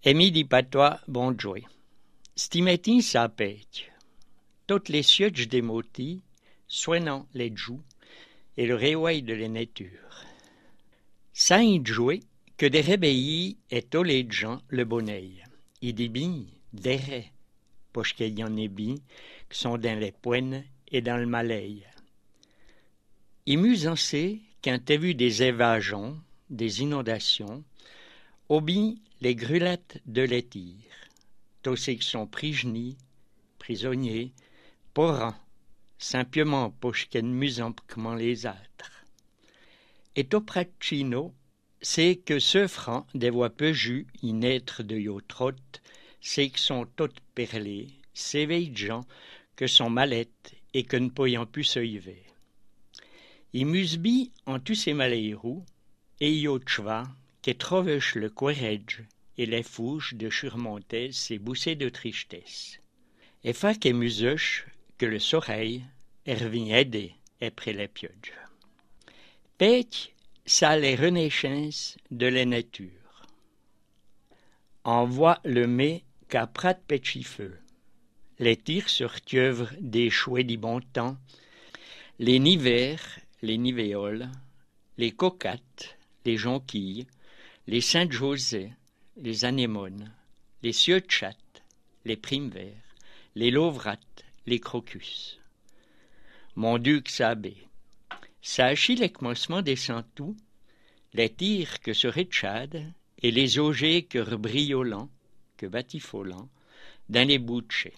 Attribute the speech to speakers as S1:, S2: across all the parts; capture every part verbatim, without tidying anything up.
S1: Emi di patois bon joué. Sti metin sapetg. Toutes les sièges des motis, soignant les joues et le réveil de la nature. Saint joué que des réveillis et tous les gens le bonneil. Il dit bien, des ré, parce qu'il y en a bien qui sont dans les poignes et dans le malais. Il m'usancé quand t'as vu des évasions, des inondations, ou bien les grulettes de l'étire, tous ceux qui sont prisonniers, prisonniers, porrants, simplement parce qu'ils ne musent comment les autres. Et au praticino, c'est que ce franc des voix peu jus, y naître de yo trot, c'est qui sont toutes perlées, ces vieilles gens que sont mallettes et que ne poyant plus se yver. Il musbi en tous ces malheureux, et yo tchva, qui trouvech le courage et les fouches de surmonter ces boussées de tristesse. Et fa que musech que le soleil est revenu aider après les pièges. Pech, ça les renaissances de la nature. On voit le mai qu'à prat petit feu. Les tirs sur tieuvre des chouets du bon temps, les nivers, les nivéoles, les cocattes, les jonquilles, les Saint-José, les anémones, les cieux-chattes, les primes-verts, les lovrates, les crocus. Mon Dieu que ça abbé. Ça achille les commencements des centous, les tirs que se réchadent et les augers que rebriolant, que batifolant, dans les bouchées.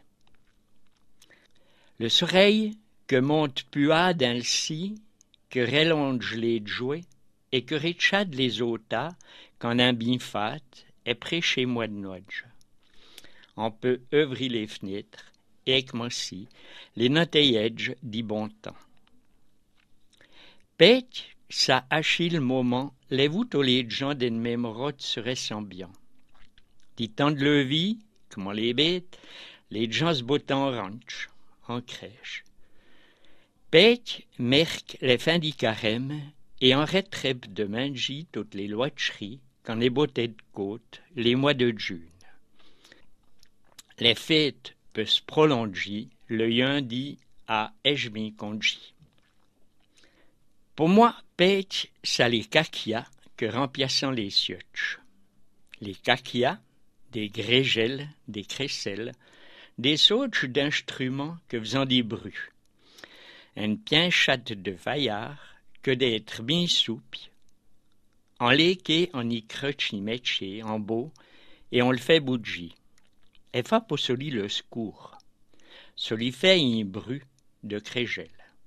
S1: Le soleil que monte puà dans le si, que rélonge les jouets et que réchade les otas quand un bin fat est près chez moi de noël. On peut œuvrer les fenêtres et commencer les noteilledges du bon temps. Pech, ça achille le moment, les vous tous les gens d'une même route se ressemblant. Du temps de leur vie, comme les bêtes, les gens se bottent en ranch, en crèche. Pech, merque les fins du carême et en retraite de manger toutes les loiteries quand les bottées de côte, les mois de juin. Les fêtes peuvent se prolonger le lundi à Ejmi-Konji. Pour moi, Pech, c'est les kakias que remplaçant les sioches. Les kakias, des grégelles, des crécelles, des sauges d'instruments que faisant des bruits. Un bien chatte de vaillard que d'être bien souple, en l'équé, on y croche y métier, en beau, et on le fait bouger. Et fa pour celui le secours. Celui fait un bruit de crégelle.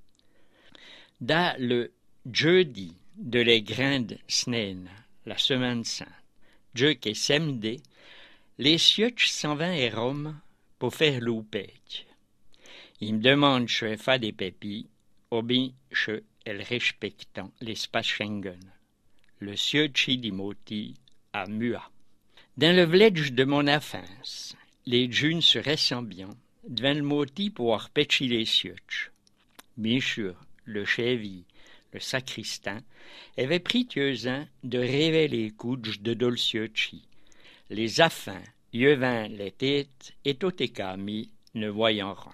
S1: Dans le jeudi de les grandes semaines, la semaine sainte, Dieu qui est samedi, les sioches s'en vont à Rome pour faire l'oupèque. Ils me demandent si je fais des pépis, ou bien si elles respectent l'espace Schengen. Le siochi di moti à Mua. Dans le village de mon enfance, les jeunes se ressemblant devant le moti pour arpécher les sioches. Bien sûr, le chevy, le sacristain, avait pris tieusant de rêver les coudes de Dolciochi. Les affins, yevant les têtes et tout écamis, ne voyant rien.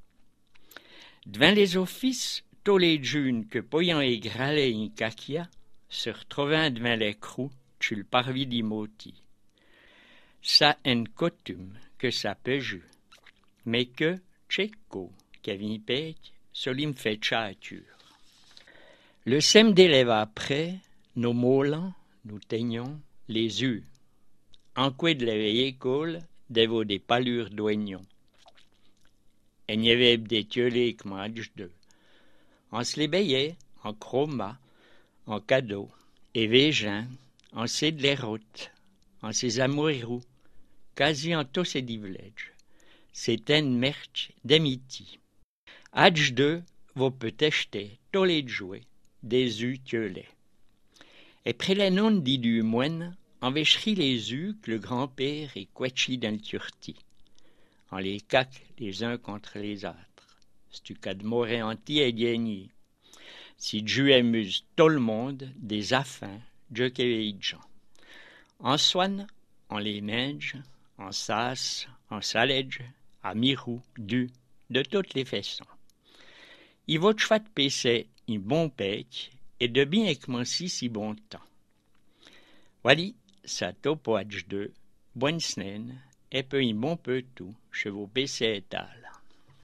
S1: Devant les offices, tous les jeunes que poyant égraler un kakia, se retrouvant devant les crous, tu le parvis du moti. Ça une coutume que ça peut jouer, mais que Tchéco, Kevin Pech, solim fait châture. Le samedi lève après, nos molans, nous teignons les yeux. En quoi de la vieille école, dévo des palures d'oignons. Et il y avait des tiolés comme âge d'eux. On se les baillait en chroma, en cadeau, et végin, en ces de les routes, en ces amoureux, quasi en tous ces villages. C'était une merche d'amitié. Âge d'eux, vous peut acheter tous les jouets, des œufs tiolés. Et près les noms dit du moine, on vécherit les œufs que le grand-père est quetchi dans le turti. On les caque les uns contre les autres. C'est du cas de mourir entier et gagné. Si Dieu amuse tout le monde, des affins, Dieu qui est gens. En soigne, en les neiges, en sas, en saledge, à mirou, du, de toutes les façons. I votre fat pessait un bon pec et de bien commencer si bon temps. Voilà, ça topoage de, bonne semaine, et puis un bon peu tout, chez vos pessets et tal.